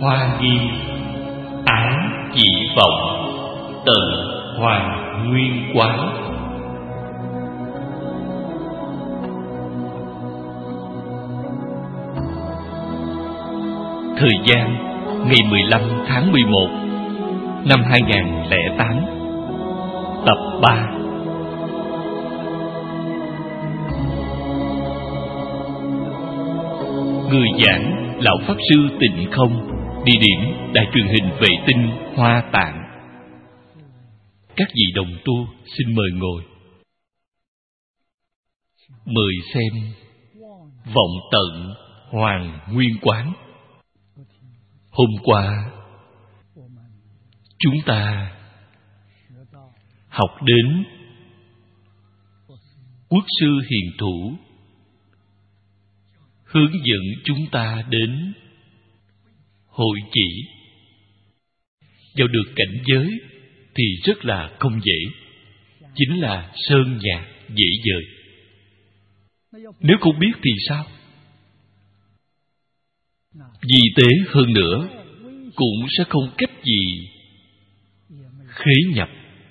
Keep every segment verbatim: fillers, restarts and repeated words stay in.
Hoa Nghiêm, Án Chỉ Vọng, Tận Hoàng Nguyên Quán. Thời gian ngày mười lăm tháng mười một năm hai nghìn không trăm lẻ tám. Tập ba. Người giảng Lão Pháp Sư Tịnh Không. Địa điểm Đài truyền hình vệ tinh Hoa Tạng. Các vị đồng tu xin mời ngồi. Mời xem Vọng Tận Hoàng Nguyên Quán. Hôm qua chúng ta học đến Quốc sư hiền thủ hướng dẫn chúng ta đến hội chỉ. Vào được cảnh giới thì rất là không dễ, chính là sơn nhạc dễ dời. Nếu không biết thì sao? Vì tế hơn nữa cũng sẽ không cách gì khế nhập.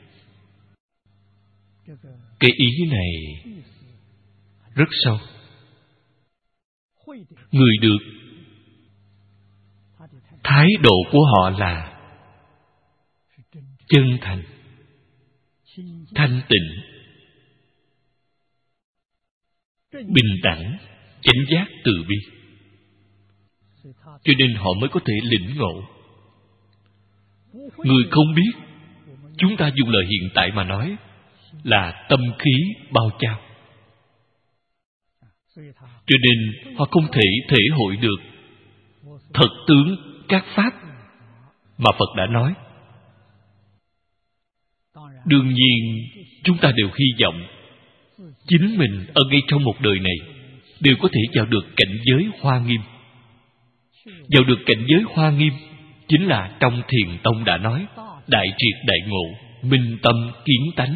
Cái ý này rất sâu. Người được, thái độ của họ là chân thành, thanh tịnh, bình đẳng, chánh giác, từ bi. Cho nên họ mới có thể lĩnh ngộ. Người không biết, chúng ta dùng lời hiện tại mà nói là tâm khí bao trao. Cho nên họ không thể thể hội được thật tướng các pháp mà Phật đã nói. Đương nhiên chúng ta đều hy vọng chính mình ở ngay trong một đời này đều có thể vào được cảnh giới Hoa Nghiêm. Vào được cảnh giới Hoa Nghiêm chính là trong Thiền Tông đã nói đại triệt đại ngộ, minh tâm kiến tánh.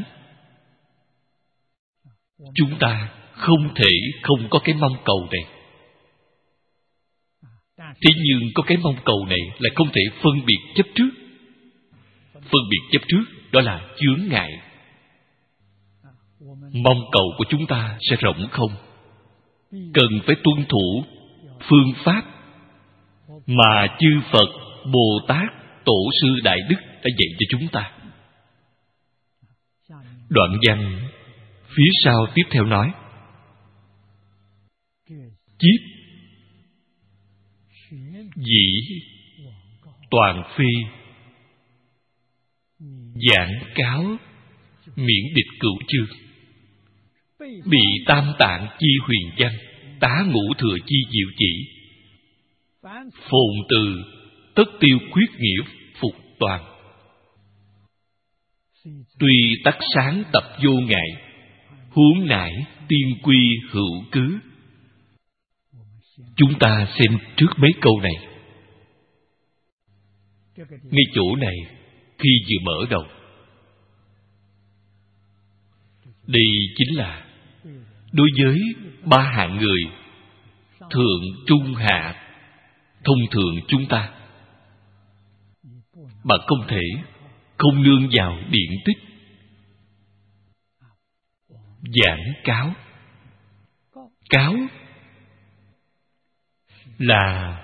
Chúng ta không thể không có cái mong cầu này. Thế nhưng có cái mong cầu này lại không thể phân biệt chấp trước. Phân biệt chấp trước đó là chướng ngại. Mong cầu của chúng ta sẽ rỗng không. Cần phải tuân thủ phương pháp mà chư Phật, Bồ Tát, Tổ sư Đại Đức đã dạy cho chúng ta. Đoạn văn phía sau tiếp theo nói: Chiết dĩ toàn phi, giảng cáo miễn địch cửu chương, bị tam tạng chi huyền văn, tá ngũ thừa chi diệu chỉ, phồn từ tất tiêu khuyết nghĩa phục toàn. Tuy tắc sáng tập vô ngại, huống nải tiên quy hữu cứ. Chúng ta xem trước mấy câu này. Ngay chỗ này khi vừa mở đầu, đây chính là đối với ba hạng người thượng, trung, hạ, thông thường chúng ta. Bạn không thể không nương vào điển tích. Giảng cáo. Cáo là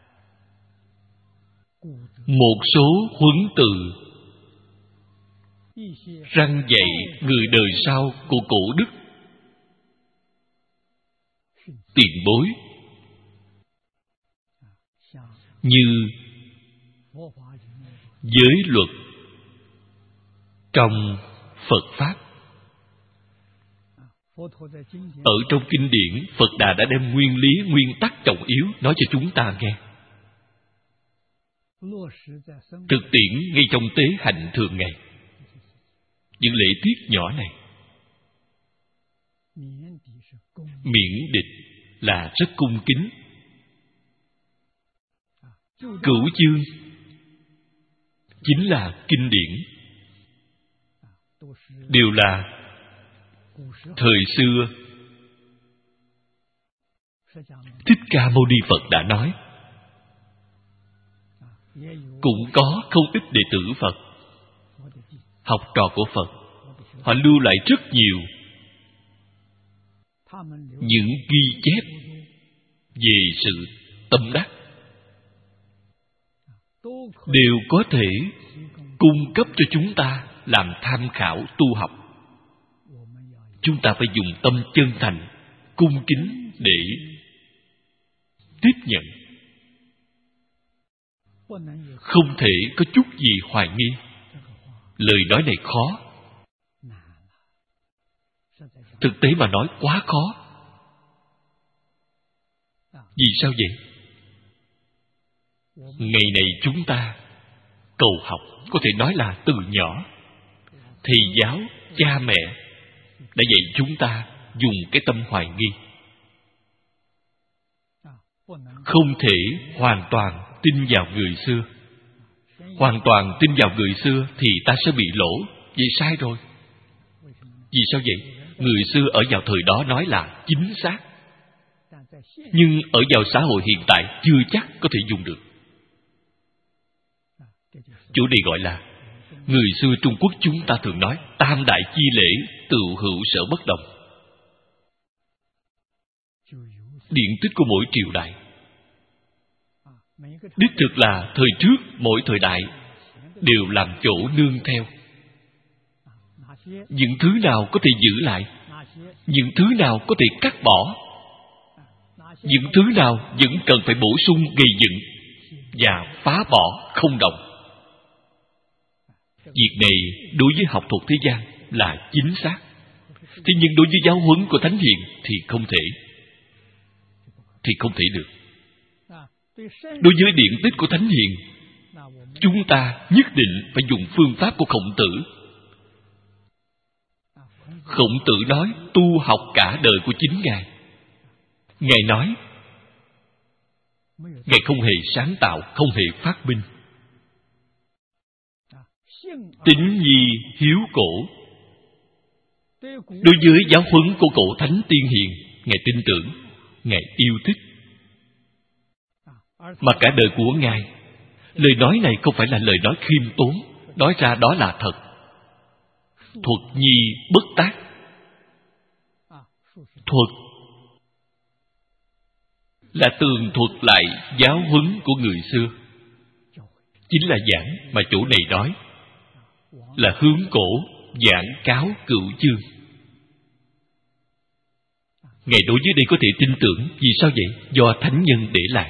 một số huấn từ răn dạy người đời sau của cổ đức, tiền bối, như giới luật trong Phật Pháp. Ở trong kinh điển, Phật Đà đã đem nguyên lý, nguyên tắc trọng yếu nói cho chúng ta nghe. Thực tiễn ngay trong tế hạnh thường ngày. Những lễ tiết nhỏ này, miễn địch là rất cung kính. Cửu chương chính là kinh điển, đều là thời xưa Thích Ca Mâu Ni Phật đã nói. cũng có không ít đệ tử Phật, học trò của Phật. Họ lưu lại rất nhiều những ghi chép về sự tâm đắc, đều có thể cung cấp cho chúng ta làm tham khảo tu học. Chúng ta phải dùng tâm chân thành, cung kính để tiếp nhận, không thể có chút gì hoài nghi. Lời nói này khó, thực tế mà nói quá khó. Vì sao vậy? Ngày này chúng ta cầu học có thể nói là từ nhỏ, thầy giáo, cha mẹ đã dạy chúng ta dùng cái tâm hoài nghi. Không thể hoàn toàn tin vào người xưa. Hoàn toàn tin vào người xưa thì ta sẽ bị lỗ. Vậy sai rồi. Vì sao vậy? Người xưa ở vào thời đó nói là chính xác, nhưng ở vào xã hội hiện tại chưa chắc có thể dùng được. Chỗ này gọi là, người xưa Trung Quốc chúng ta thường nói tam đại chi lễ tựu hữu sở bất đồng. Điển tích của mỗi triều đại đích thực là thời trước mỗi thời đại đều làm chỗ nương theo. Những thứ nào có thể giữ lại, những thứ nào có thể cắt bỏ, những thứ nào vẫn cần phải bổ sung gây dựng và phá bỏ không đồng. Việc này đối với học thuật thế gian là chính xác, thế nhưng đối với giáo huấn của Thánh Hiền thì không thể, thì không thể được. Đối với điển tích của Thánh Hiền, chúng ta nhất định phải dùng phương pháp của Khổng Tử. Khổng Tử nói tu học cả đời của chính Ngài. Ngài nói Ngài không hề sáng tạo, không hề phát minh. Tín nhi hiếu cổ. Đối với giáo huấn của cổ Thánh Tiên Hiền, Ngài tin tưởng, Ngài yêu thích. Mà cả đời của Ngài, lời nói này không phải là lời nói khiêm tốn, nói ra đó là thật. Thuật nhi bất tác. Thuật là tường thuật lại giáo huấn của người xưa. Chính là giảng mà chỗ này nói là hướng cổ giảng cáo cựu chương. Ngài đối với đây có thể tin tưởng. Vì sao vậy? Do thánh nhân để lại.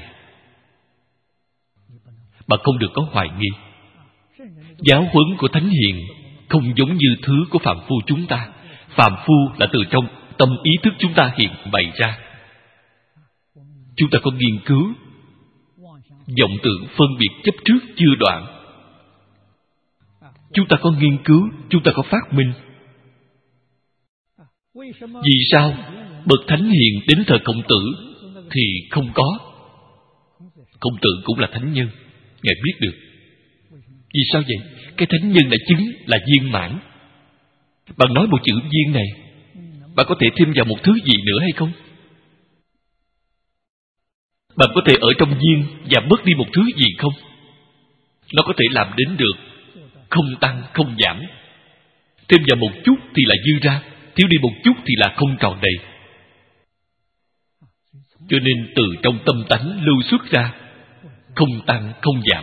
Mà không được có hoài nghi. Giáo huấn của Thánh Hiền không giống như thứ của phàm phu chúng ta. Phàm phu là từ trong tâm ý thức chúng ta hiện bày ra. Chúng ta có nghiên cứu, vọng tưởng phân biệt chấp trước chưa đoạn. Chúng ta có nghiên cứu, chúng ta có phát minh. Vì sao bậc Thánh Hiền đến thời Khổng Tử thì không có? Khổng Tử cũng là thánh nhân, Ngài biết được. Vì sao vậy? Cái thánh nhân đã chứng là viên mãn. Bạn nói một chữ viên này, bạn có thể thêm vào một thứ gì nữa hay không? Bạn có thể ở trong viên và bớt đi một thứ gì không? Nó có thể làm đến được không tăng, không giảm. Thêm vào một chút thì là dư ra, thiếu đi một chút thì là không tròn đầy. Cho nên từ trong tâm tánh lưu xuất ra, không tăng, không giảm.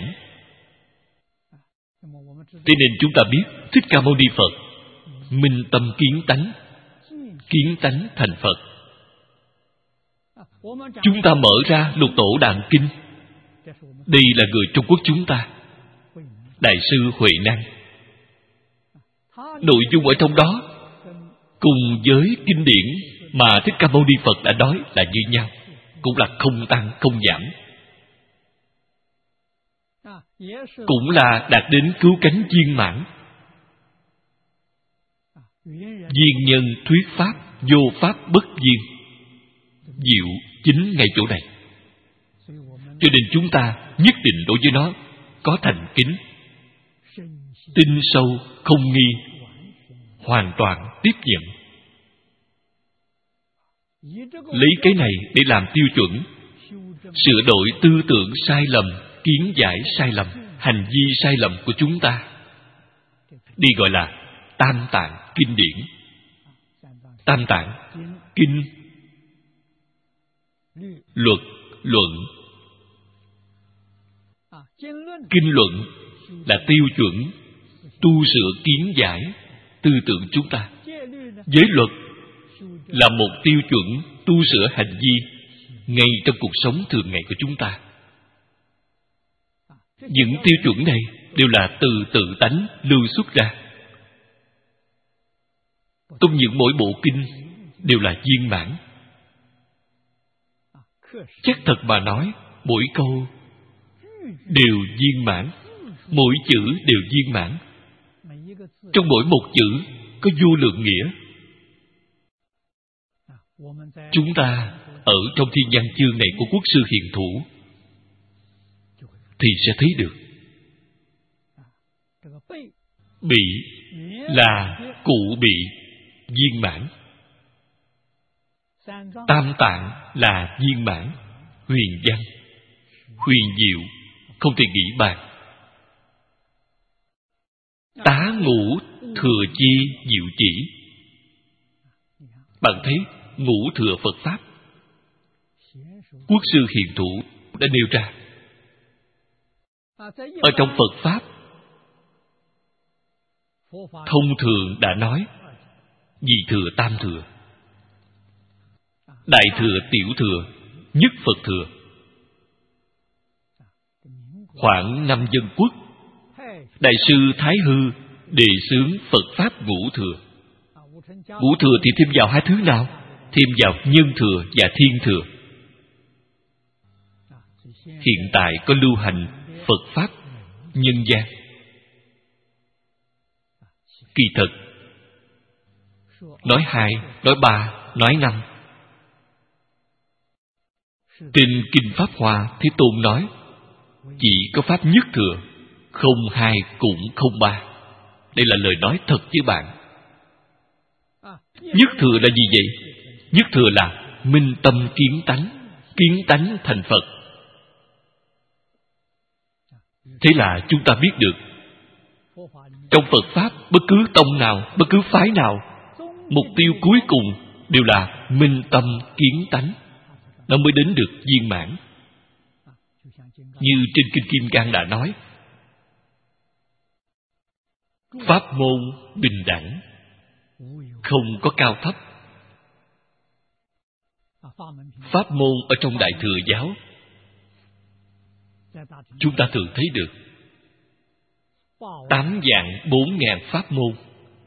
Thế nên chúng ta biết Thích Ca Mâu Ni Phật minh tâm kiến tánh, kiến tánh thành Phật. Chúng ta mở ra Lục Tổ Đàn Kinh. Đây là người Trung Quốc chúng ta, Đại sư Huệ Năng. Nội dung ở trong đó cùng với kinh điển mà Thích Ca Mâu Ni Phật đã nói là như nhau, cũng là không tăng không giảm, cũng là đạt đến cứu cánh viên mãn. Viên nhân thuyết pháp, vô pháp bất viên. Diệu chính ngay chỗ này. Cho nên chúng ta nhất định đối với nó có thành kính, tin sâu, không nghi, hoàn toàn tiếp nhận. Lấy cái này để làm tiêu chuẩn, sửa đổi tư tưởng sai lầm, kiến giải sai lầm. hành vi sai lầm của chúng ta. Đi gọi là Tam Tạng Kinh Điển. Tam Tạng: kinh, luật, luận. Kinh luận là tiêu chuẩn tu sửa kiến giải tư tưởng chúng ta. Giới luật là một tiêu chuẩn tu sửa hành vi ngay trong cuộc sống thường ngày của chúng ta. Những tiêu chuẩn này đều là từ tự tánh lưu xuất ra. Trong những mỗi bộ kinh đều là viên mãn. Chắc thật mà nói, mỗi câu đều viên mãn, mỗi chữ đều viên mãn. Trong mỗi một chữ có vô lượng nghĩa. Chúng ta ở trong thiên văn chương này của Quốc sư Hiền Thủ thì sẽ thấy được. Bị là cụ bị viên mãn. Tam Tạng là viên mãn, huyền văn, huyền diệu, không thể nghĩ bàn. Tá ngũ thừa chi diệu chỉ. Bạn thấy ngũ thừa Phật Pháp, Quốc sư Hiền Thủ đã nêu ra. Ở trong Phật Pháp, thông thường đã nói nhị thừa, tam thừa, đại thừa, tiểu thừa, nhất Phật thừa. Khoảng năm Dân Quốc, Đại sư Thái Hư đề xướng Phật Pháp ngũ thừa. Ngũ thừa thì thêm vào hai thứ nào? Thêm vào nhân thừa và thiên thừa. Hiện tại có lưu hành Phật Pháp nhân gian. Kỳ thực nói hai, nói ba, nói năm. Trên Kinh Pháp Hoa, Thế Tôn nói chỉ có Pháp nhất thừa, không hai cũng không ba. Đây là lời nói thật với bạn. Nhất thừa là gì vậy? Nhất thừa là minh tâm kiến tánh, kiến tánh thành Phật. Thế là chúng ta biết được, trong Phật Pháp, bất cứ tông nào, bất cứ phái nào, mục tiêu cuối cùng đều là minh tâm kiến tánh, nó mới đến được viên mãn. Như trên Kinh Kim Cang đã nói, pháp môn bình đẳng, không có cao thấp. Pháp môn ở trong Đại Thừa giáo, chúng ta thường thấy được tám vạn bốn ngàn pháp môn.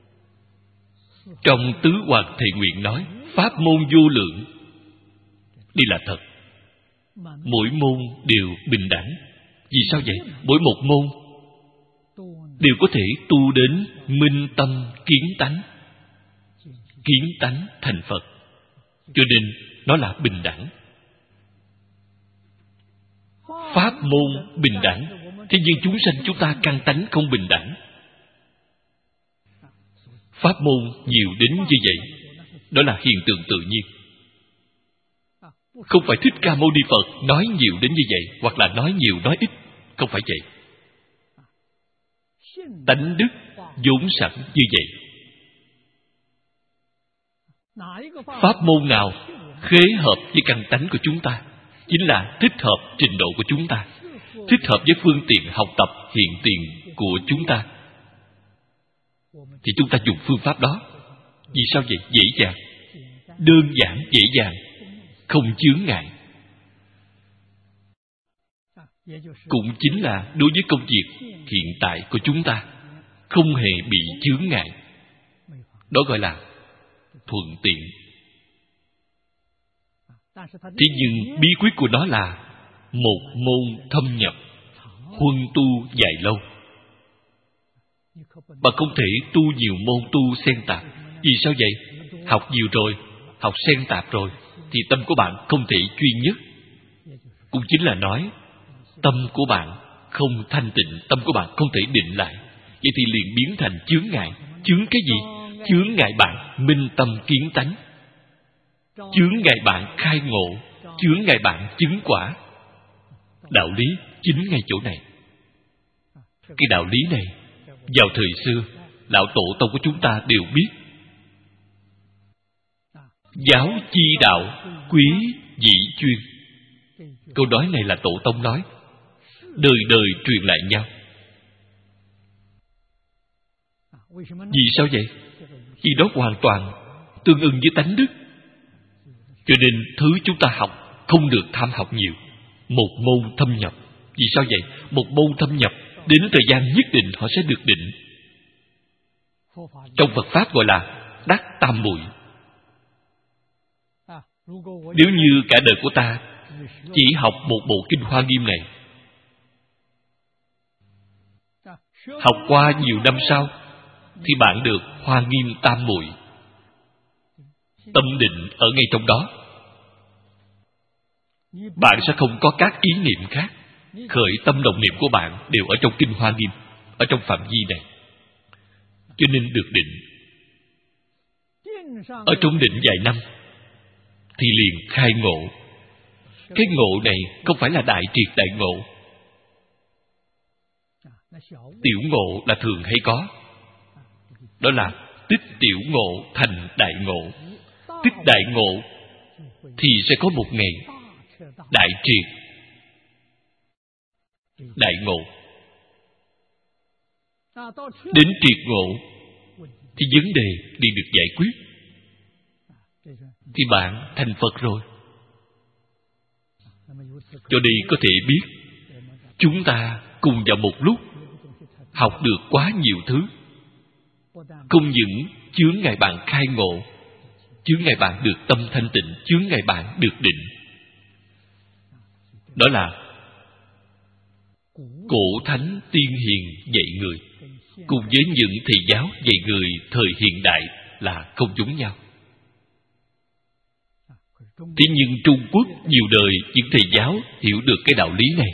Trong Tứ Hoàng Thệ Nguyện nói pháp môn vô lượng. Đây là thật. Mỗi môn đều bình đẳng. Vì sao vậy? Mỗi một môn đều có thể tu đến minh tâm kiến tánh, kiến tánh thành Phật. Cho nên nó là bình đẳng. Pháp môn bình đẳng, thế nhưng chúng sanh chúng ta căn tánh không bình đẳng. Pháp môn nhiều đến như vậy, đó là hiện tượng tự nhiên. Không phải Thích Ca Mâu Ni Phật nói nhiều đến như vậy, hoặc là nói nhiều nói ít. Không phải vậy. Tánh đức vốn sẵn như vậy. Pháp môn nào khế hợp với căn tánh của chúng ta, chính là thích hợp trình độ của chúng ta, thích hợp với phương tiện học tập hiện tiền của chúng ta, thì chúng ta dùng phương pháp đó. Vì sao vậy? Dễ dàng, đơn giản, dễ dàng, không chướng ngại. Cũng chính là đối với công việc hiện tại của chúng ta, không hề bị chướng ngại. Đó gọi là thuận tiện. Thế nhưng bí quyết của nó là một môn thâm nhập, huân tu dài lâu. Mà không thể tu nhiều môn tu xen tạp. Vì sao vậy? Học nhiều rồi, học xen tạp rồi, thì tâm của bạn không thể chuyên nhất. Cũng chính là nói tâm của bạn không thanh tịnh, tâm của bạn không thể định lại. Vậy thì liền biến thành chướng ngại. Chướng cái gì? Chướng ngại bạn minh tâm kiến tánh, chướng ngại bạn khai ngộ, chướng ngại bạn chứng quả. Đạo lý chính ngay chỗ này. Cái đạo lý này vào thời xưa lão tổ tông của chúng ta đều biết. Giáo chi đạo, quý dĩ chuyên. Câu nói này là tổ tông nói, đời đời truyền lại nhau. Vì sao vậy? Vì đó hoàn toàn tương ưng với tánh đức. Cho nên thứ chúng ta học không được tham học nhiều, một môn thâm nhập. Vì sao vậy? Một môn thâm nhập đến thời gian nhất định họ sẽ được định. Trong Phật Pháp gọi là đắc tam muội. Nếu như cả đời của ta chỉ học một bộ kinh Hoa Nghiêm này, học qua nhiều năm sau, thì bạn được Hoa Nghiêm tam muội. Tâm định ở ngay trong đó. Bạn sẽ không có các ý niệm khác. Khởi tâm động niệm của bạn đều ở trong kinh Hoa Nghiêm, ở trong phạm vi này. Cho nên được định. Ở trong định vài năm thì liền khai ngộ. Cái ngộ này không phải là đại triệt đại ngộ. Tiểu ngộ là thường hay có. Đó là tích tiểu ngộ thành đại ngộ. Tích đại ngộ thì sẽ có một ngày đại triệt đại ngộ. Đến triệt ngộ thì vấn đề đi được giải quyết, thì bạn thành Phật rồi. Cho đây có thể biết chúng ta cùng vào một lúc học được quá nhiều thứ. Không những chướng ngại bạn khai ngộ, chướng ngại bạn được tâm thanh tịnh, chướng ngại bạn được định. Đó là cổ thánh tiên hiền dạy người, cùng với những thầy giáo dạy người thời hiện đại là không giống nhau. Thế nhưng Trung Quốc nhiều đời những thầy giáo hiểu được cái đạo lý này.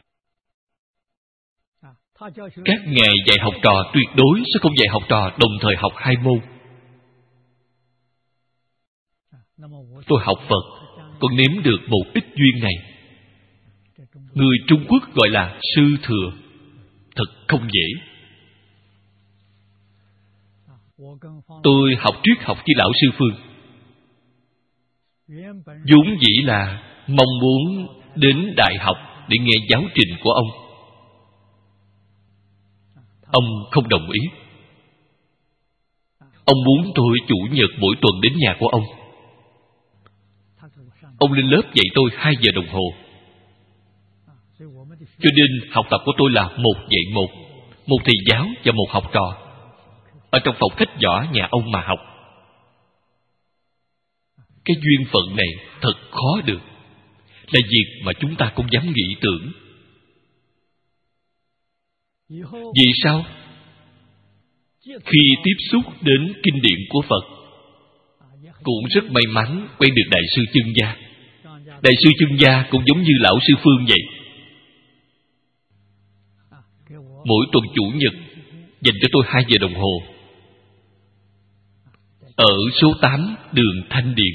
Các ngài dạy học trò tuyệt đối sẽ không dạy học trò đồng thời học hai môn. Tôi học Phật còn nếm được một ít duyên này. Người Trung Quốc gọi là sư thừa, thật không dễ. Tôi học triết học với lão sư Phương, vốn dĩ là mong muốn đến đại học để nghe giáo trình của ông. Ông không đồng ý. Ông muốn tôi chủ nhật mỗi tuần đến nhà của ông. Ông lên lớp dạy tôi hai giờ đồng hồ. Cho nên học tập của tôi là một dạy một, một thầy giáo và một học trò, ở trong phòng khách nhỏ nhà ông mà học. Cái duyên phận này thật khó được, là việc mà chúng ta không dám nghĩ tưởng. Vì sao? Khi tiếp xúc đến kinh điển của Phật, cũng rất may mắn quen được Đại sư Chân Gia. Đại sư Chân Gia cũng giống như lão sư Phương vậy. Mỗi tuần chủ nhật dành cho tôi hai giờ đồng hồ, ở số tám đường Thanh Điền.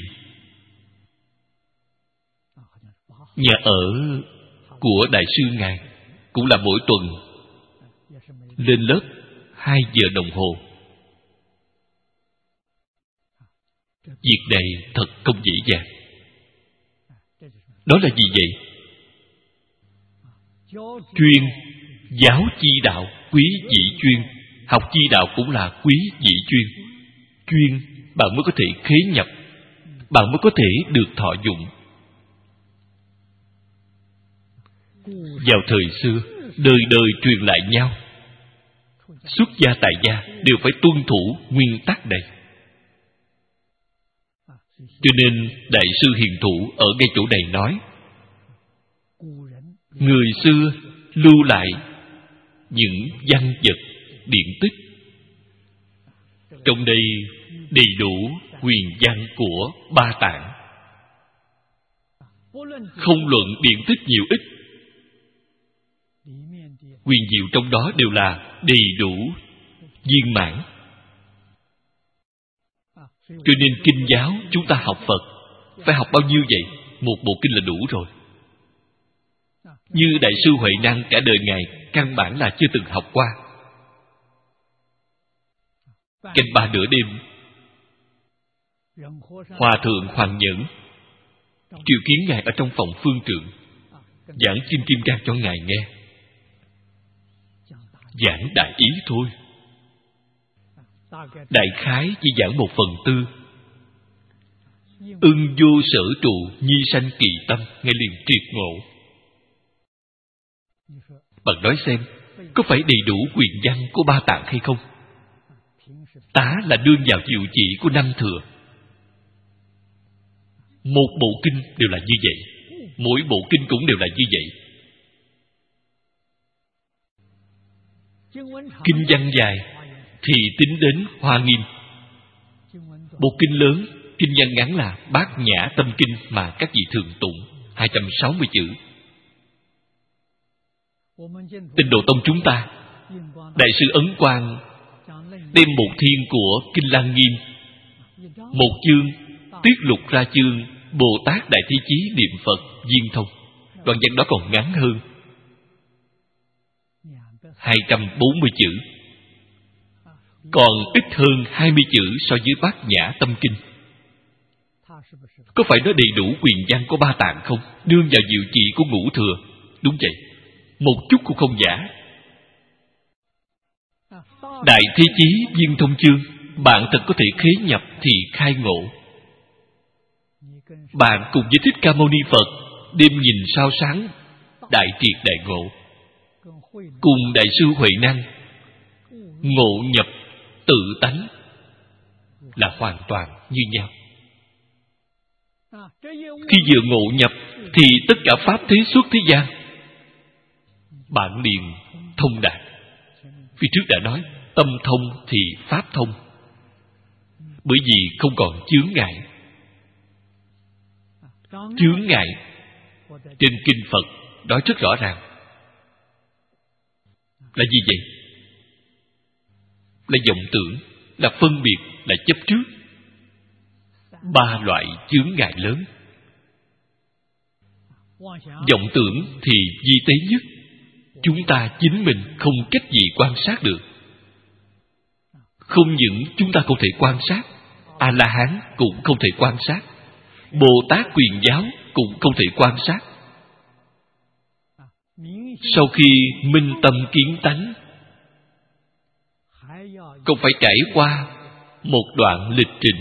Nhà ở của Đại sư Ngài cũng là mỗi tuần lên lớp hai giờ đồng hồ. Việc này thật không dễ dàng. Đó là gì vậy? Chuyên, giáo chi đạo, quý dĩ chuyên. Học chi đạo cũng là quý dĩ chuyên. Chuyên, bạn mới có thể khế nhập, bạn mới có thể được thọ dụng. Vào thời xưa, đời đời truyền lại nhau. Xuất gia tại gia đều phải tuân thủ nguyên tắc này. Cho nên Đại sư Hiền Thủ ở ngay chỗ này nói, người xưa lưu lại những văn vật điển tích, trong đây đầy đủ huyền văn của Ba Tạng. Không luận điển tích nhiều ít, huyền diệu trong đó đều là đầy đủ viên mãn. Cho nên kinh giáo chúng ta học Phật phải học bao nhiêu vậy? Một bộ kinh là đủ rồi. Như Đại sư Huệ Năng cả đời Ngài căn bản là chưa từng học qua. Canh ba nửa đêm, Hòa thượng Hoàng Nhẫn triệu kiến Ngài ở trong phòng phương trượng, giảng Kinh Kim Cang cho Ngài nghe. Giảng đại ý thôi, đại khái chỉ giảng một phần tư. Ưng vô sở trụ, nhi sanh kỳ tâm, nghe liền triệt ngộ. Bạn nói xem, có phải đầy đủ quyền văn của Ba Tạng hay không? Tá là đương vào diệu chỉ của năm thừa. Một bộ kinh đều là như vậy, mỗi bộ kinh cũng đều là như vậy. Kinh văn dài thì tính đến Hoa Nghiêm. Bộ kinh lớn, kinh văn ngắn là Bát Nhã Tâm Kinh mà các vị thường tụng, hai trăm sáu mươi chữ. Tịnh Độ Tông chúng ta, Đại sư Ấn Quang đem một thiên của Kinh Lăng Nghiêm, một chương tiết lục ra chương Bồ Tát Đại Thế Chí niệm Phật viên thông. Đoạn văn đó còn ngắn hơn, hai trăm bốn mươi chữ, còn ít hơn hai mươi chữ so với Bát Nhã Tâm Kinh. Có phải nó đầy đủ quyền văn của Ba Tạng không? Nương vào diệu trị của Ngũ Thừa. Đúng vậy, một chút cũng không giả. Đại Thế Chí viên thông chương, bạn thật có thể khế nhập thì khai ngộ. Bạn cùng với Thích Ca Mâu Ni Phật đêm nhìn sao sáng, đại triệt đại ngộ. Cùng Đại sư Huệ Năng ngộ nhập tự tánh là hoàn toàn như nhau. Khi vừa ngộ nhập thì tất cả pháp thế xuất thế gian bạn liền thông đạt. Phía trước đã nói, tâm thông thì pháp thông, bởi vì không còn chướng ngại. Chướng ngại trên kinh Phật nói rất rõ ràng là gì vậy? Là vọng tưởng, là phân biệt, là chấp trước. Ba loại chướng ngại lớn. Vọng tưởng thì vi tế nhất, chúng ta chính mình không cách gì quan sát được. Không những chúng ta không thể quan sát, A-la-hán cũng không thể quan sát, Bồ Tát Quyền Giáo cũng không thể quan sát. Sau khi minh tâm kiến tánh, còn phải trải qua một đoạn lịch trình,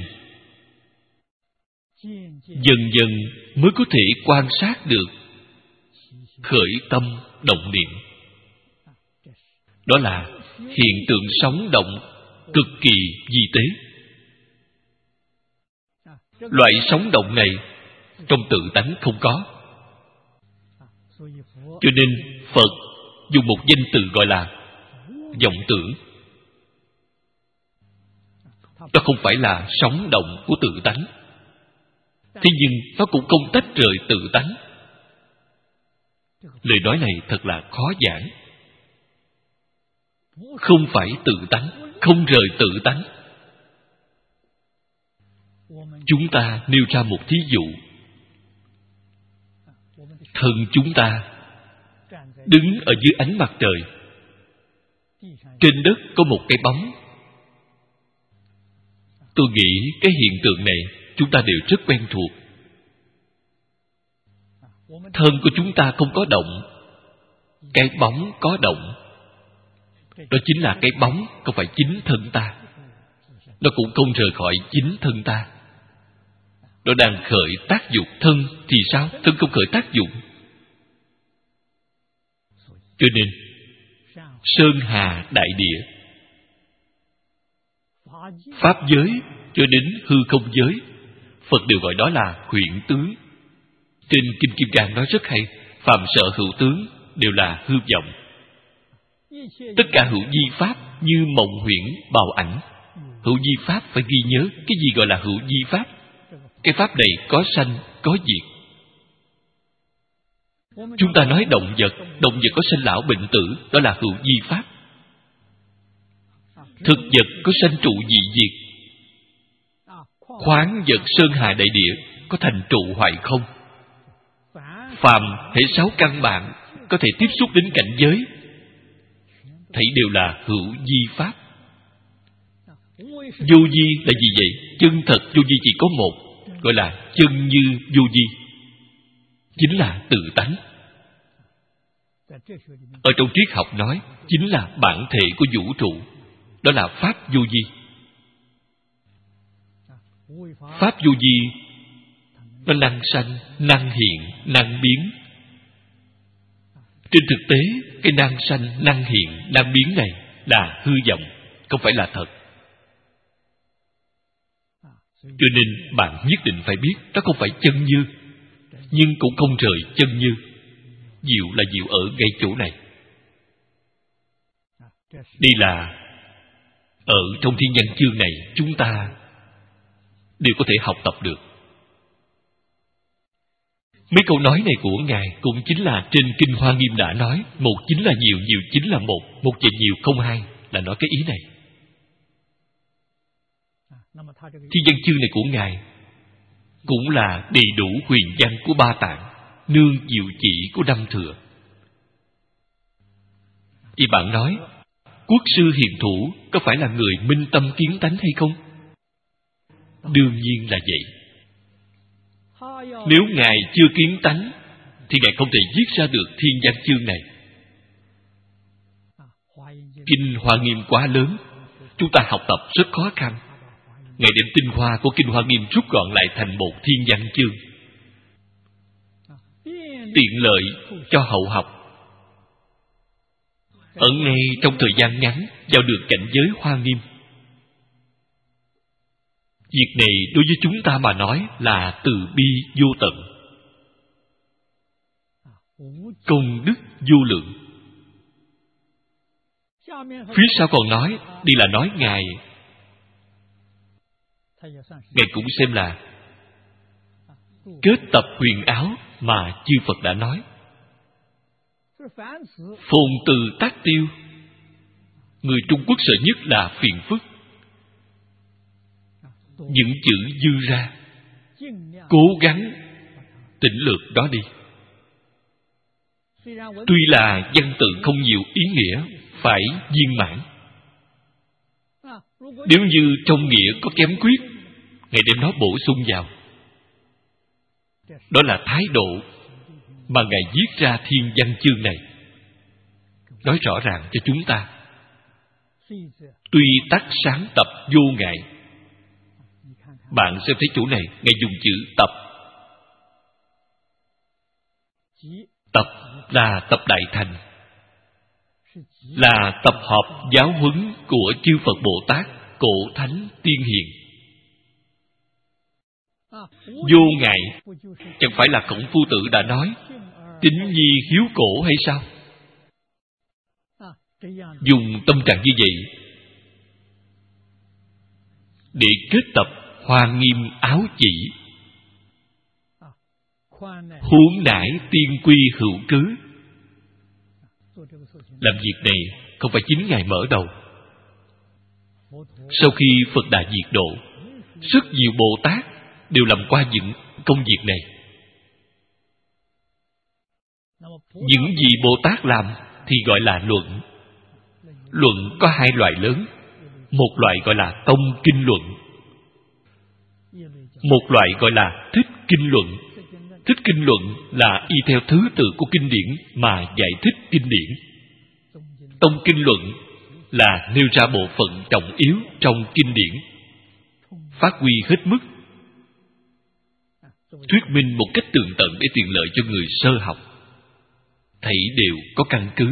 dần dần mới có thể quan sát được khởi tâm động niệm. Đó là hiện tượng sống động cực kỳ vi tế. Loại sống động này trong tự tánh không có. Cho nên Phật dùng một danh từ gọi là vọng tưởng. Đó không phải là sống động của tự tánh, thế nhưng nó cũng không tách rời tự tánh. Lời nói này thật là khó giảng. Không phải tự tánh, không rời tự tánh. Chúng ta nêu ra một thí dụ. Thân chúng ta đứng ở dưới ánh mặt trời, trên đất có một cái bóng. Tôi nghĩ cái hiện tượng này chúng ta đều rất quen thuộc. Thân của chúng ta không có động, cái bóng có động. Đó chính là cái bóng, không phải chính thân ta. Nó cũng không rời khỏi chính thân ta. Nó đang khởi tác dụng. Thân thì sao? Thân không khởi tác dụng. Cho nên sơn hà đại địa, pháp giới cho đến hư không giới, Phật đều gọi đó là huyễn tướng. Trên Kinh Kim Cang nói rất hay, phàm sở hữu tướng đều là hư vọng. Tất cả hữu vi pháp như mộng huyễn bào ảnh. Hữu vi pháp phải ghi nhớ cái gì gọi là hữu vi pháp. Cái pháp này có sanh, có diệt. Chúng ta nói động vật, động vật có sanh lão bệnh tử, đó là hữu vi pháp. Thực vật có sanh trụ dị diệt. Khoáng vật sơn hà đại địa có thành trụ hoại không. phàm hệ sáu căn bản có thể tiếp xúc đến cảnh giới, thấy đều là hữu di pháp. Vô vi là gì vậy? Chân thật vô vi chỉ có một, gọi là chân như vô vi, chính là tự tánh. Ở trong triết học nói chính là bản thể của vũ trụ, đó là pháp vô vi. Pháp vô vi nó năng sanh, năng hiện, năng biến. Trên thực tế, cái năng sanh, năng hiện, năng biến này là hư vọng, không phải là thật. Cho nên bạn nhất định phải biết đó không phải chân như, nhưng cũng không rời chân như. Diệu là diệu ở ngay chỗ này. Đây là ở trong thiên văn chương này chúng ta đều có thể học tập được. Mấy câu nói này của Ngài cũng chính là trên Kinh Hoa Nghiêm đã nói, một chính là nhiều, nhiều chính là một, một và nhiều không hai, là nói cái ý này. Thiên văn chương này của Ngài cũng là đầy đủ huyền văn của Ba Tạng, nương diệu chỉ của Năm Thừa. Thì bạn nói, quốc sư hiền thủ có phải là người minh tâm kiến tánh hay không? Đương nhiên là vậy. Nếu Ngài chưa kiến tánh thì Ngài không thể viết ra được thiên văn chương này. Kinh Hoa Nghiêm quá lớn, chúng ta học tập rất khó khăn. Ngài đem tinh hoa của Kinh Hoa Nghiêm rút gọn lại thành một thiên văn chương, tiện lợi cho hậu học. Ở ngay trong thời gian ngắn vào được cảnh giới Hoa Nghiêm. Việc này đối với chúng ta mà nói là từ bi vô tận, công đức vô lượng. Phía sau còn nói, đi là nói Ngài Ngài cũng xem là kết tập huyền áo mà chư Phật đã nói. Phồn từ tác tiêu, người Trung Quốc sợ nhất là phiền phức. Những chữ dư ra, cố gắng tỉnh lược đó đi. Tuy là văn tự không nhiều ý nghĩa, phải viên mãn. Nếu như trong nghĩa có kém khuyết, Ngài đem nó bổ sung vào. Đó là thái độ mà Ngài viết ra thiên văn chương này, nói rõ ràng cho chúng ta. Tuy tác sáng tập vô ngại. Bạn xem thấy chỗ này, Ngài dùng chữ tập. Tập là tập đại thành, là tập hợp giáo huấn của chư Phật Bồ Tát, cổ thánh tiên hiền. Vô ngại chẳng phải là Khổng Phu Tử đã nói kính nhi hiếu cổ hay sao? Dùng tâm trạng như vậy để kết tập Hoa Nghiêm áo chỉ, huống nải tiên quy hữu cứ. Làm việc này không phải chính Ngài mở đầu. Sau khi Phật Đà diệt độ, rất nhiều Bồ Tát đều làm qua những công việc này. Những gì Bồ Tát làm thì gọi là luận. Luận có hai loại lớn. Một loại gọi là tông kinh luận, một loại gọi là thích kinh luận. Thích kinh luận là y theo thứ tự của kinh điển mà giải thích kinh điển. Tông kinh luận là nêu ra bộ phận trọng yếu trong kinh điển, phát huy hết mức, thuyết minh một cách tường tận để tiện lợi cho người sơ học. Thảy đều có căn cứ.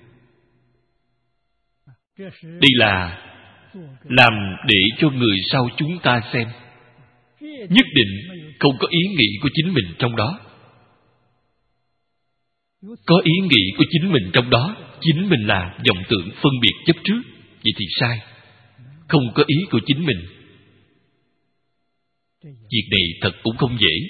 Đây là làm để cho người sau chúng ta xem, nhất định không có ý nghĩ của chính mình trong đó. Có ý nghĩ của chính mình trong đó, chính mình là vọng tưởng phân biệt chấp trước, vậy thì sai. Không có ý của chính mình. Việc này thật cũng không dễ.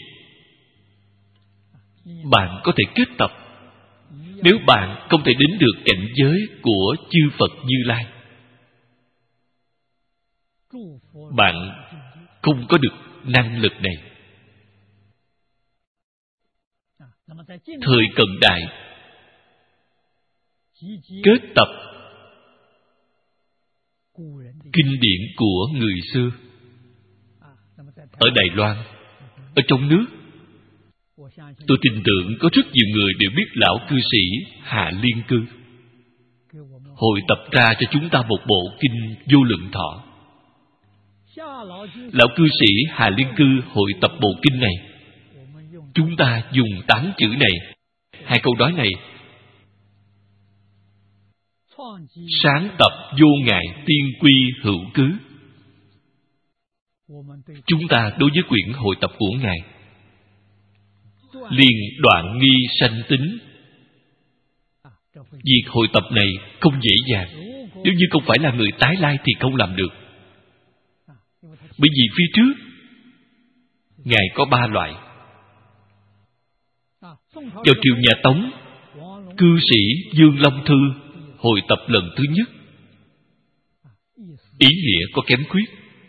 Bạn có thể kết tập. Nếu bạn không thể đến được cảnh giới của chư Phật Như Lai, bạn không có được năng lực này. Thời cận đại kết tập kinh điển của người xưa. Ở Đài Loan, ở trong nước, tôi tin tưởng có rất nhiều người đều biết lão cư sĩ Hạ Liên Cư hội tập ra cho chúng ta một bộ kinh Vô Lượng Thọ. Lão cư sĩ Hà Liên Cư hội tập bộ kinh này, chúng ta dùng tám chữ này, hai câu nói này: sáng tập vô ngại tiên quy hữu cứ. Chúng ta đối với quyển hội tập của Ngài, liền đoạn nghi sanh tính. Việc hội tập này không dễ dàng. Nếu như không phải là người tái lai thì không làm được. Bởi vì phía trước Ngài có ba loại. Vào triều nhà Tống, cư sĩ Dương Long Thư hội tập lần thứ nhất. Ý nghĩa có kém khuyết.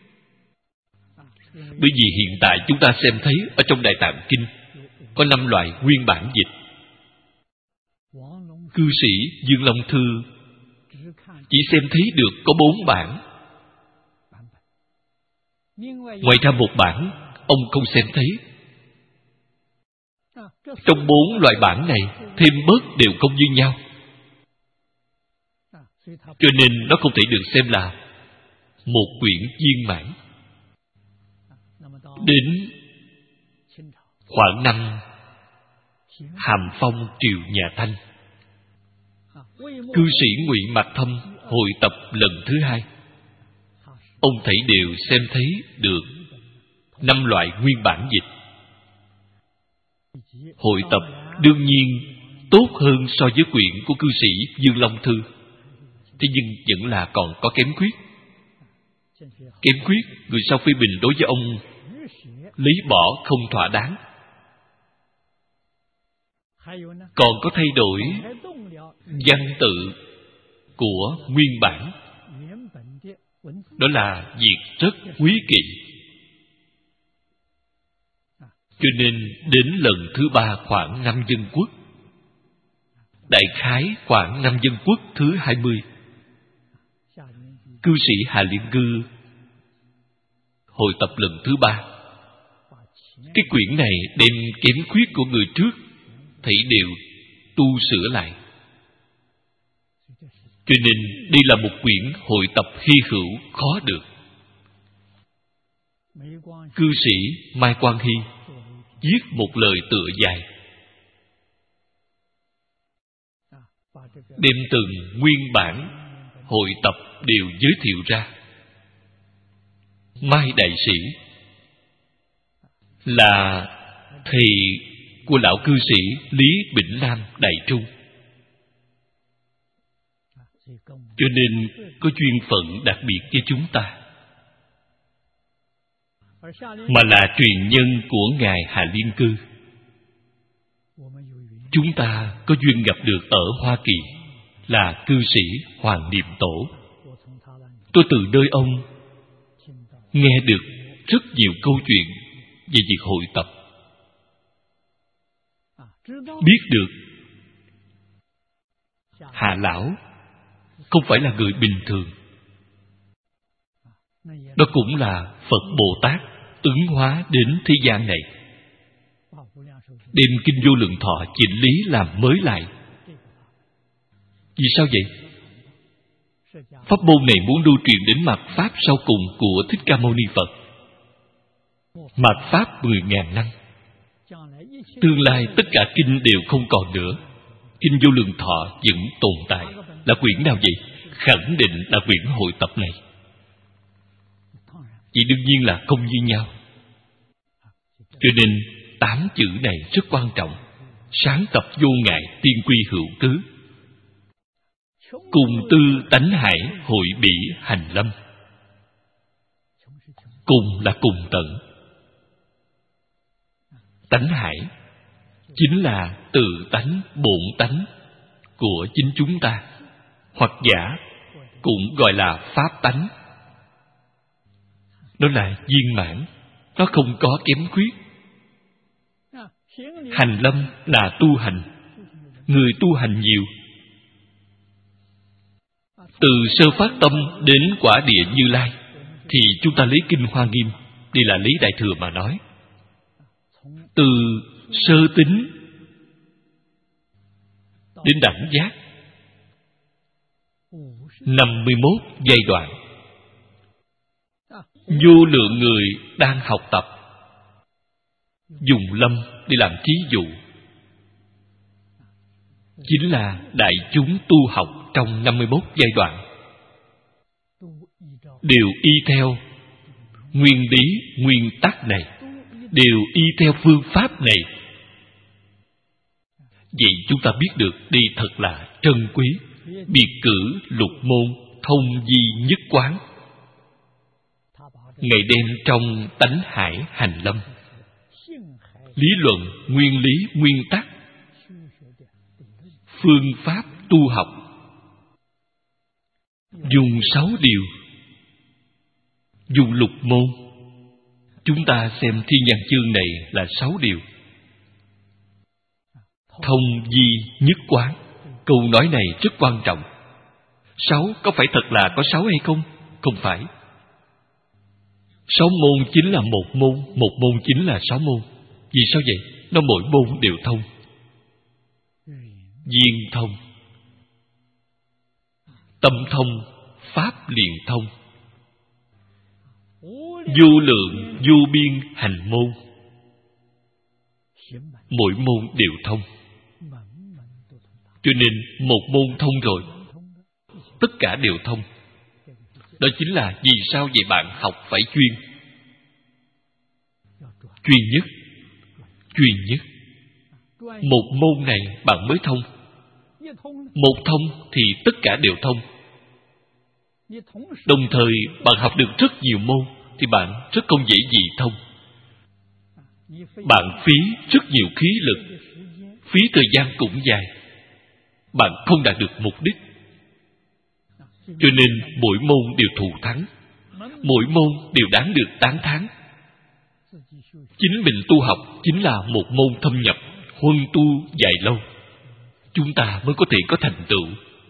Bởi vì hiện tại chúng ta xem thấy ở trong Đại Tạng Kinh có năm loại nguyên bản dịch. Cư sĩ Dương Long Thư chỉ xem thấy được có bốn bản. Ngoài ra một bản ông không xem thấy. Trong bốn loại bản này thêm bớt đều không như nhau, cho nên nó không thể được xem là một quyển viên mãn. Đến khoảng năm Hàm Phong triều nhà Thanh, cư sĩ Ngụy Mạc Thâm hội tập lần thứ hai. Ông thảy đều xem thấy được năm loại nguyên bản dịch. Hội tập đương nhiên tốt hơn so với quyển của cư sĩ Dương Long Thư, thế nhưng vẫn là còn có kém khuyết. Kém khuyết, người sau phê bình đối với ông lấy bỏ không thỏa đáng. Còn có thay đổi văn tự của nguyên bản, đó là việc rất quý kỵ. Cho nên đến lần thứ ba khoảng năm Dân Quốc, đại khái khoảng năm Dân Quốc thứ hai mươi, cư sĩ Hà Liên Cư hội tập lần thứ ba. Cái quyển này đem kém khuyết của người trước thảy đều tu sửa lại. Cho nên đây là một quyển hội tập hy hữu khó được. Cư sĩ Mai Quang Hy viết một lời tựa dài, đem từng nguyên bản hội tập đều giới thiệu ra. Mai đại sĩ là thầy của lão cư sĩ Lý Bỉnh Nam Đại Trung, cho nên có duyên phận đặc biệt với chúng ta, mà là truyền nhân của Ngài Hà Liên Cư. Chúng ta có duyên gặp được ở Hoa Kỳ là cư sĩ Hoàng Niệm Tổ. Tôi từ nơi ông nghe được rất nhiều câu chuyện về việc hội tập, biết được Hà Lão không phải là người bình thường. Đó cũng là Phật Bồ Tát ứng hóa đến thế gian này, đem kinh Vô Lượng Thọ chỉnh lý làm mới lại. Vì sao vậy? Pháp môn này muốn lưu truyền đến mạt Pháp sau cùng của Thích Ca Mâu Ni Phật. Mạt Pháp mười ngàn năm, tương lai tất cả kinh đều không còn nữa, kinh Vô Lượng Thọ vẫn tồn tại. Là quyển nào vậy? Khẳng định là quyển hội tập này. Chỉ đương nhiên là không như nhau. Cho nên tám chữ này rất quan trọng: sáng tập vô ngại tiên quy hữu cứ, cùng tư tánh hải hội bỉ hành lâm. Cùng là cùng tận. Tánh hải chính là tự tánh, bổn tánh của chính chúng ta, hoặc giả cũng gọi là pháp tánh. Đó là viên mãn, nó không có kém khuyết. Hành lâm là tu hành. Người tu hành nhiều. Từ sơ phát tâm đến quả địa Như Lai, thì chúng ta lấy Kinh Hoa Nghiêm, đây là lấy Đại Thừa mà nói. Từ sơ tính đến đẳng giác, năm mươi mốt giai đoạn. Vô lượng người đang học tập, dùng lâm để làm thí dụ, chính là đại chúng tu học trong năm mươi mốt giai đoạn, đều y theo nguyên lý, nguyên tắc này, đều y theo phương pháp này. Vậy chúng ta biết được đây thật là trân quý. Biệt cử lục môn, thông di nhất quán. Ngài đem trong tánh hải hành lâm, lý luận, nguyên lý, nguyên tắc, phương pháp tu học, dùng sáu điều, dùng lục môn. Chúng ta xem Thiên Văn Chương này là sáu điều. Thông di nhất quán, câu nói này rất quan trọng. Sáu có phải thật là có sáu hay không? Không phải. Sáu môn chính là một môn, một môn chính là sáu môn. Vì sao vậy? Nó mỗi môn đều thông. Duyên thông, tâm thông, pháp liền thông. Vô lượng, vô biên hành môn, mỗi môn đều thông. Cho nên một môn thông rồi, tất cả đều thông. Đó chính là vì sao vậy bạn học phải chuyên. Chuyên nhất, chuyên nhất. Một môn này bạn mới thông. Một thông thì tất cả đều thông. Đồng thời bạn học được rất nhiều môn thì bạn rất không dễ gì thông. Bạn phí rất nhiều khí lực, phí thời gian cũng dài, bạn không đạt được mục đích. Cho nên mỗi môn đều thù thắng, mỗi môn đều đáng được tán thán. Chính mình tu học chính là một môn thâm nhập, huân tu dài lâu, chúng ta mới có thể có thành tựu.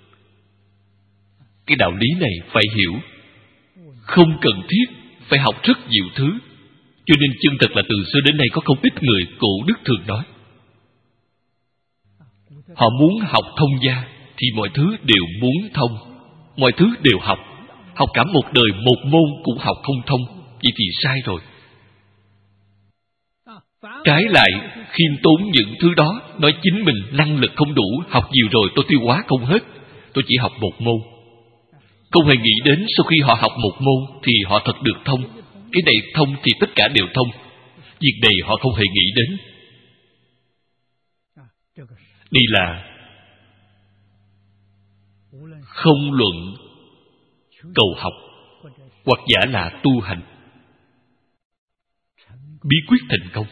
Cái đạo lý này phải hiểu. Không cần thiết phải học rất nhiều thứ. Cho nên chân thật là từ xưa đến nay có không ít người, Cụ Đức thường nói, họ muốn học thông gia thì mọi thứ đều muốn thông, mọi thứ đều học. Học cả một đời một môn cũng học không thông, vậy thì sai rồi. Trái lại khiêm tốn những thứ đó, nói chính mình năng lực không đủ, học nhiều rồi tôi tiêu hóa không hết, tôi chỉ học một môn. Không hề nghĩ đến sau khi họ học một môn thì họ thật được thông. Cái này thông thì tất cả đều thông. Việc này họ không hề nghĩ đến. Đây là không luận cầu học, hoặc giả là tu hành. Bí quyết thành công.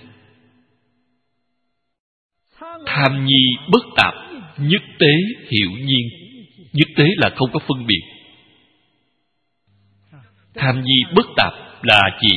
Tham nhi bất tạp, nhất tế hiểu nhiên. Nhất tế là không có phân biệt. Tham nhi bất tạp là chỉ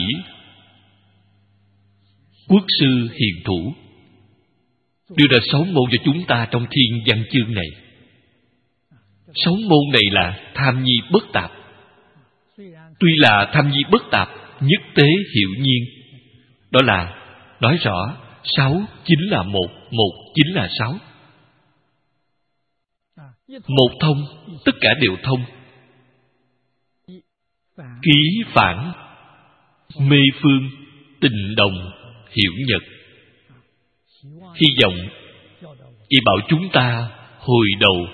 quốc sư hiền thủ đưa ra sáu môn cho chúng ta trong Thiên Văn Chương này. Sáu môn này là tham nhi bất tạp. Tuy là tham nhi bất tạp, nhất tế hiểu nhiên. Đó là nói rõ sáu chính là một, một chính là sáu. Một thông, tất cả đều thông. Ký phản, mê phương, tình đồng, hiểu nhật. Hy vọng y bảo chúng ta hồi đầu.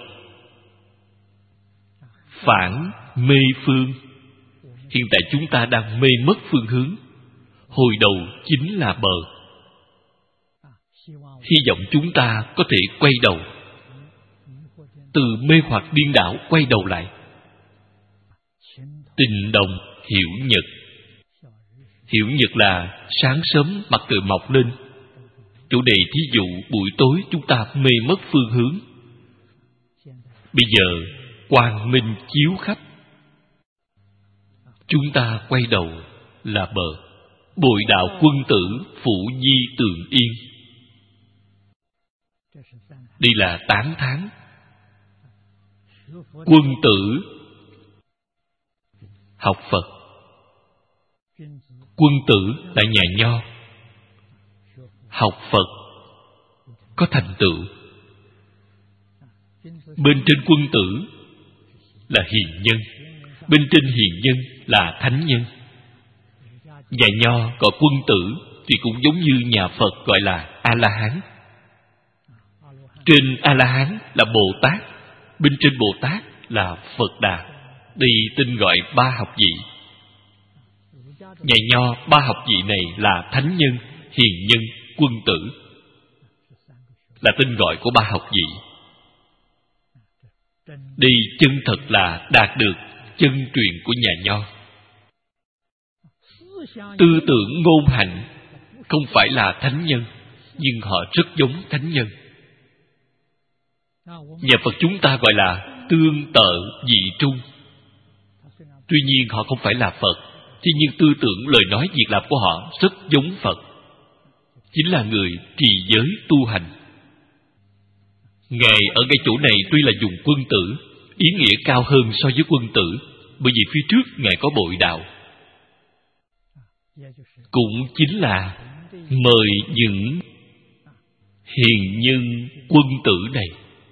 Phản, mê phương. Hiện tại chúng ta đang mê mất phương hướng. Hồi đầu chính là bờ. Hy vọng chúng ta có thể quay đầu, từ mê hoặc điên đảo quay đầu lại. Tình đồng hiểu nhật. Hiểu nhật là sáng sớm mặt trời mọc lên. Chủ đề thí dụ buổi tối chúng ta mê mất phương hướng. Bây giờ quang minh chiếu khắp, chúng ta quay đầu là bờ. Bội đạo quân tử phủ di tường yên. Đây là tán thán. Quân tử học Phật. Quân tử là nhà nho, học Phật có thành tựu. Bên trên quân tử là hiền nhân, bên trên hiền nhân là thánh nhân. Nhà nho gọi quân tử thì cũng giống như nhà Phật gọi là A-la-hán. Trên A-la-hán là Bồ Tát, bên trên Bồ Tát là Phật Đà. Đây tên gọi ba học vị. Nhà nho ba học vị này là thánh nhân, hiền nhân, quân tử, là tên gọi của ba học vị. Đây chân thật là đạt được chân truyền của nhà nho. Tư tưởng ngôn hạnh không phải là thánh nhân, nhưng họ rất giống thánh nhân. Nhà Phật chúng ta gọi là tương tự dị trung. Tuy nhiên họ không phải là Phật, thế nhưng tư tưởng, lời nói, việc làm của họ rất giống Phật. Chính là người trì giới tu hành. Ngài ở cái chỗ này tuy là dùng quân tử, ý nghĩa cao hơn so với quân tử, bởi vì phía trước Ngài có bội đạo. Cũng chính là mời những hiền nhân quân tử này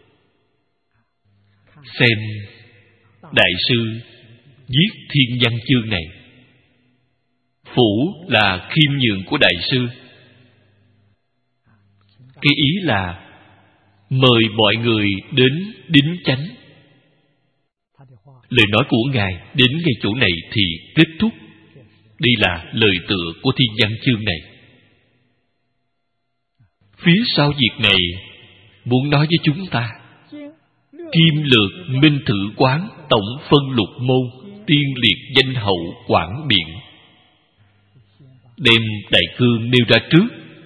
xem Đại sư viết Thiên Văn Chương này. Phủ là khiêm nhường của Đại sư. Cái ý là mời mọi người đến đính chánh. Lời nói của Ngài đến ngay chỗ này thì kết thúc. Đây là lời tựa của Thiên Văn Chương này. Phía sau việc này muốn nói với chúng ta: Kim lược minh thử quán, tổng phân lục môn, tiên liệt danh hậu quảng biện. Đem đại cương nêu ra trước,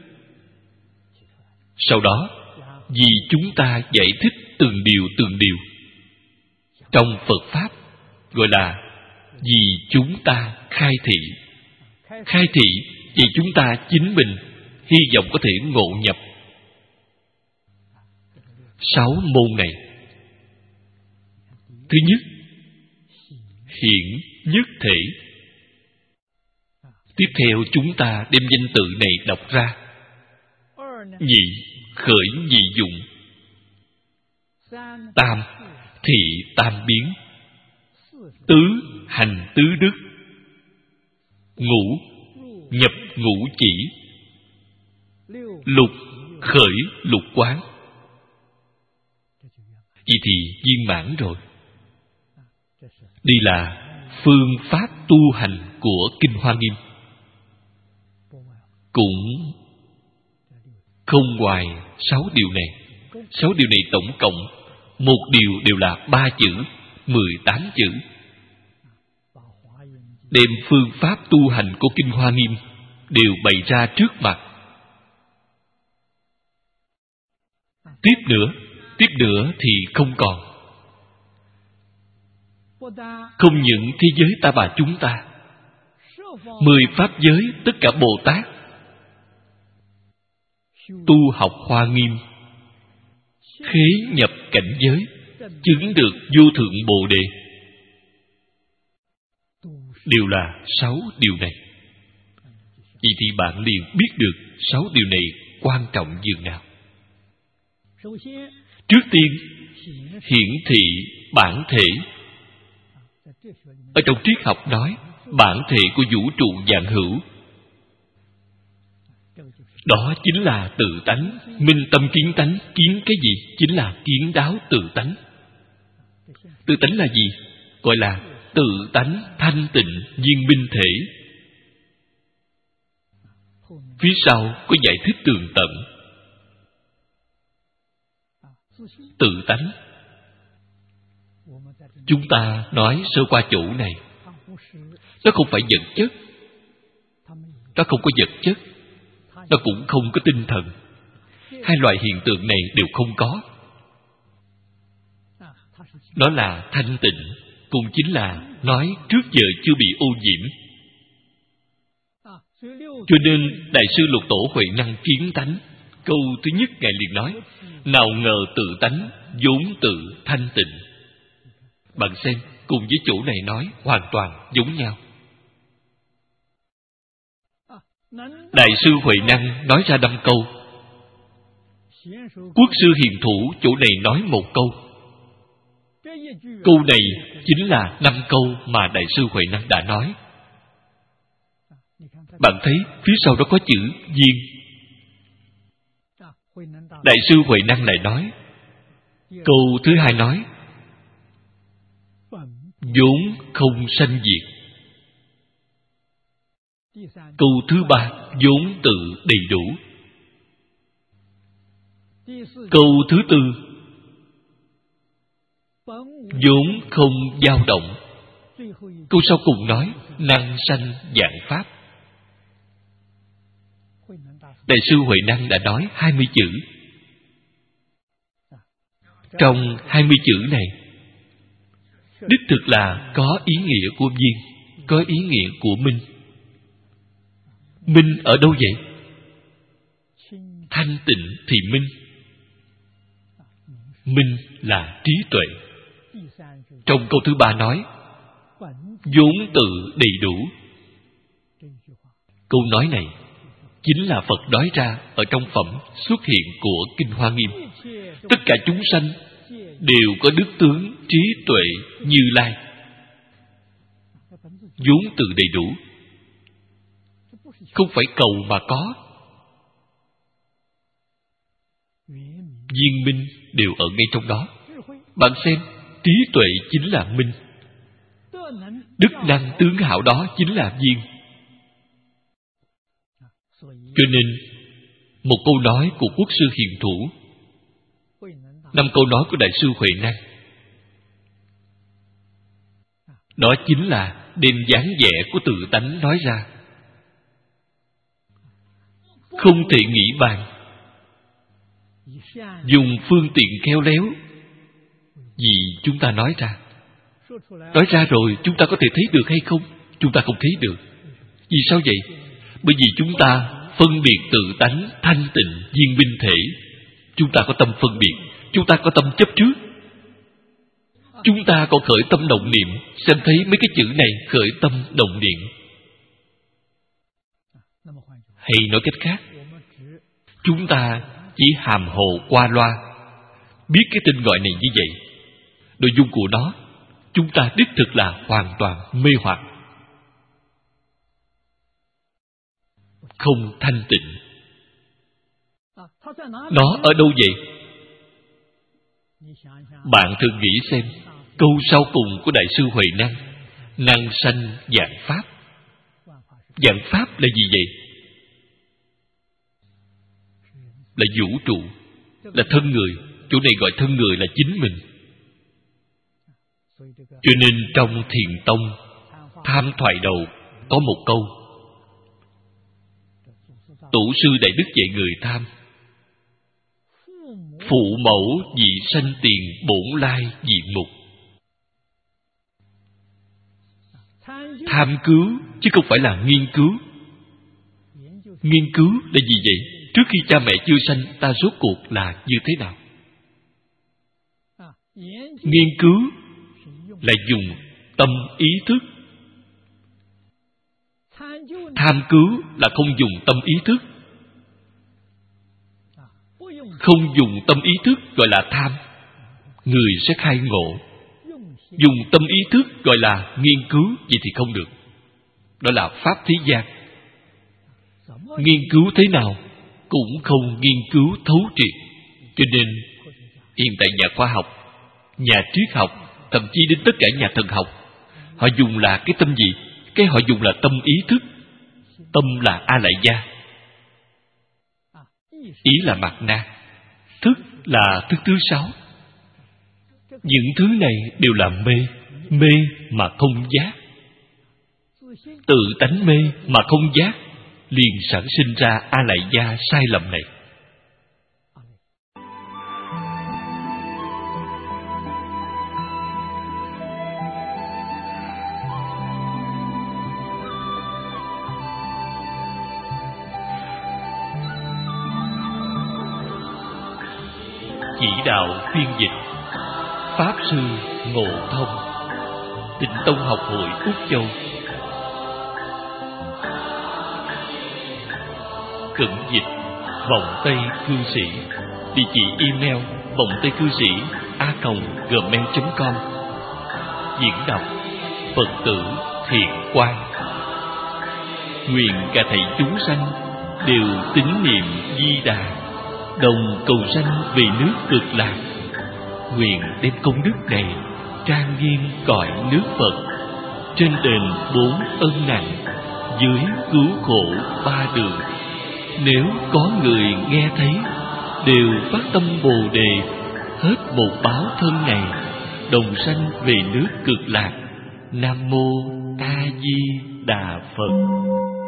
sau đó vì chúng ta giải thích từng điều từng điều. Trong Phật Pháp gọi là vì chúng ta khai thị. Khai thị vì chúng ta chính mình hy vọng có thể ngộ nhập sáu môn này. Thứ nhất, hiển nhất thể. Tiếp theo chúng ta đem danh tự này đọc ra. Nhị, khởi nhị dụng. Tam, thị tam biến. Tứ, hành tứ đức. Ngũ, nhập ngũ chỉ. Lục, khởi lục quán. Vậy thì viên mãn rồi. Đây là phương pháp tu hành của Kinh Hoa Nghiêm. Cũng không ngoài sáu điều này. Sáu điều này tổng cộng, một điều đều là ba chữ, mười tám chữ. Đem phương pháp tu hành của Kinh Hoa Nghiêm đều bày ra trước mặt. Tiếp nữa, tiếp nữa thì không còn. Không những thế giới ta bà chúng ta, mười pháp giới tất cả Bồ Tát tu học Hoa Nghiêm, khế nhập cảnh giới, chứng được vô thượng Bồ Đề, đều là sáu điều này. Vậy thì bạn liền biết được sáu điều này quan trọng dường nào. Trước tiên, hiển thị bản thể. Ở trong triết học nói bản thể của vũ trụ vạn hữu. Đó chính là tự tánh, minh tâm kiến tánh. Kiến cái gì? Chính là kiến đáo tự tánh. Tự tánh là gì? Gọi là tự tánh thanh tịnh viên minh thể. Phía sau có giải thích tường tận. Tự tánh, chúng ta nói sơ qua chỗ này, nó không phải vật chất, nó không có vật chất, nó cũng không có tinh thần. Hai loại hiện tượng này đều không có. Nó là thanh tịnh, cũng chính là nói trước giờ chưa bị ô nhiễm. Cho nên Đại sư Lục Tổ Huệ Năng kiến tánh Câu thứ nhất Ngài liền nói: nào ngờ tự tánh vốn tự thanh tịnh. Bạn xem, cùng với chỗ này nói hoàn toàn giống nhau. Đại sư Huệ Năng nói ra năm câu, Quốc sư Hiền Thủ chỗ này nói một câu. Câu này chính là năm câu mà Đại sư Huệ Năng đã nói. Bạn thấy phía sau đó có chữ viên. Đại sư Huệ Năng lại nói, câu thứ hai nói vốn không sanh diệt. Câu thứ ba vốn tự đầy đủ. Câu thứ tư vốn không dao động. Câu sau cùng nói năng sanh vạn pháp. Đại sư Huệ Năng đã nói hai mươi chữ. Trong hai mươi chữ này, đích thực là có ý nghĩa của viên, có ý nghĩa của minh. Minh ở đâu vậy? Thanh tịnh thì minh. Minh là trí tuệ. Trong câu thứ ba nói vốn tự đầy đủ. Câu nói này chính là Phật nói ra ở trong phẩm xuất hiện của Kinh Hoa Nghiêm. Tất cả chúng sanh đều có đức tướng trí tuệ Như Lai, vốn tự đầy đủ, không phải cầu mà có. Viên minh đều ở ngay trong đó. Bạn xem, trí tuệ chính là minh, đức năng tướng hảo đó chính là viên. Cho nên một câu nói của Quốc sư Hiền Thủ, năm câu nói của Đại sư Huệ Năng, đó chính là đem dáng vẻ của tự tánh nói ra. Không thể nghĩ bàn, dùng phương tiện khéo léo vì chúng ta nói ra. Nói ra rồi chúng ta có thể thấy được hay không? Chúng ta không thấy được. Vì sao vậy? Bởi vì chúng ta phân biệt tự tánh thanh tịnh viên minh thể. Chúng ta có tâm phân biệt, chúng ta có tâm chấp trước. Chúng ta còn khởi tâm động niệm. Xem thấy mấy cái chữ này khởi tâm động niệm. Hay nói cách khác, chúng ta chỉ hàm hồ qua loa, biết cái tên gọi này như vậy. Nội dung của nó, chúng ta đích thực là hoàn toàn mê hoặc, không thanh tịnh. Nó ở đâu vậy? Bạn thử nghĩ xem, câu sau cùng của Đại sư Huệ Năng, năng sanh vạn pháp. Vạn pháp là gì vậy? Là vũ trụ, là thân người. Chỗ này gọi thân người là chính mình. Cho nên trong Thiền Tông Tham Thoại Đầu có một câu: Tổ sư Đại Đức dạy người tham: phụ mẫu dị sanh tiền, bổn lai dị mục. Tham cứu chứ không phải là nghiên cứu. Nghiên cứu là gì vậy? Trước khi cha mẹ chưa sanh, ta rốt cuộc là như thế nào? Nghiên cứu là dùng tâm ý thức. Tham cứu là không dùng tâm ý thức. Không dùng tâm ý thức gọi là tham, người sẽ khai ngộ. Dùng tâm ý thức gọi là nghiên cứu, vậy thì không được. Đó là pháp thế gian. Nghiên cứu thế nào cũng không nghiên cứu thấu triệt. Cho nên hiện tại nhà khoa học, nhà triết học, thậm chí đến tất cả nhà thần học, họ dùng là cái tâm gì? Cái họ dùng là tâm ý thức. Tâm là A Lại Gia, ý là Mạt Na, thức là thức thứ sáu. Những thứ này đều là mê, mê mà không giác. Tự tánh mê mà không giác, liền sản sinh ra A Lại Gia sai lầm này. chỉ đạo phiên dịch Pháp Sư Ngộ Thông, Tịnh Tông Học hội Úc Châu. Cẩn dịch Vọng Tây Cư Sĩ. Địa chỉ email vọng tây cư sĩ a còng gmail chấm com. Diễn đọc Phật tử Thiện Quang. Nguyện cả thảy chúng sanh đều tín niệm Di Đà, đồng cầu sanh về nước Cực Lạc. Nguyện đem công đức này trang nghiêm cõi nước Phật, trên đền bốn ân nặng, dưới cứu khổ ba đường. Nếu có người nghe thấy, đều phát tâm Bồ Đề, hết một báo thân này, đồng sanh về nước Cực Lạc. Nam mô A Di Đà Phật.